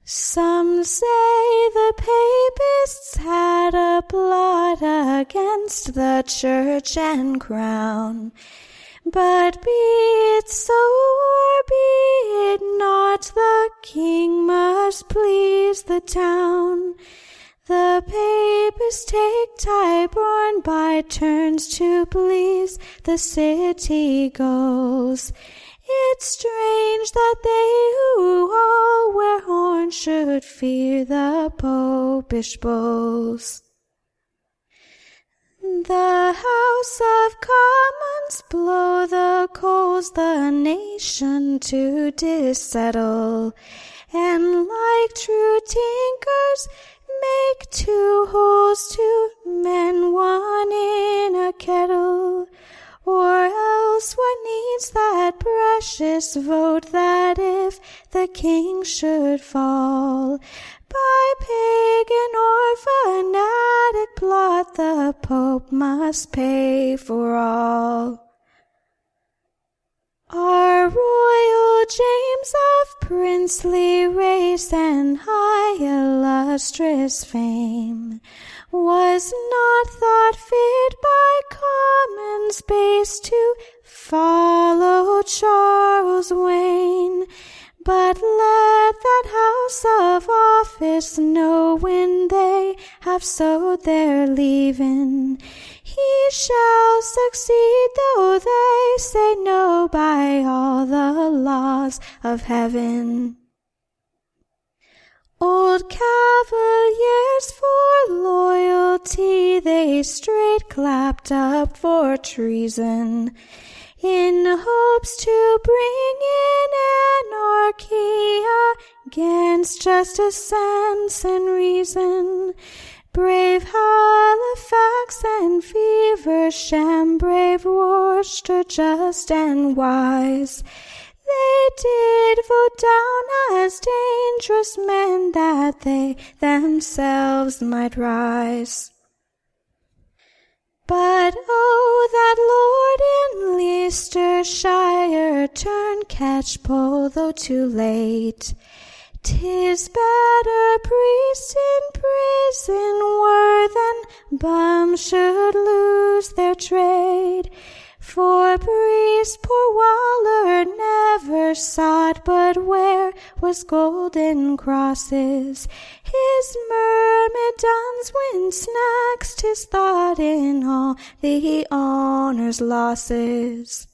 Some say the papists had a plot against the church and crown. But be it so or be it not, the king must please the town. The papists take Tyburn by turns to please the city goes. It's strange that they who all wear horns should fear the popish bows. The House of Commons blow the coals the nation to dissettle, and like true tinkers make two holes to mend one in a kettle. Or else what needs that precious vote, that if the king should fall by pagan or fanatic plot, the Pope must pay for all? Our royal James of princely race and high illustrious fame was not thought fit by common space to follow Charles Wayne. But let that house of office know when they have sowed their leaving, he shall succeed though they say no by all the laws of heaven. Old Cavaliers for loyalty they straight clapped up for treason, in hopes to bring in anarchy against justice, sense, and reason. Brave Halifax and Feversham, brave Worcester, just and wise, they did vote down as dangerous men that they themselves might rise. But oh, that Lord in Leicestershire turned catchpole, though too late. 'Tis better priests in prison were than bums should lose their trade. For priest poor Waller never sought, but where was golden crosses? His myrmidons winced next his thought in all the honour's losses.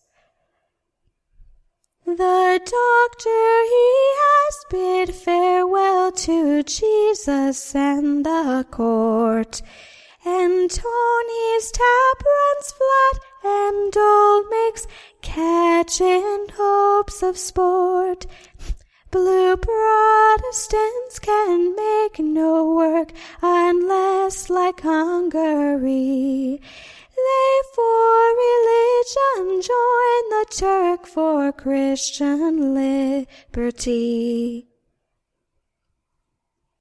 The doctor he has bid farewell to Jesus and the court, and Tony's tap runs flat, and old Mick's catching hopes of sport. Blue Protestants can make no work unless, like Hungary, they for religion join the Turk for Christian liberty.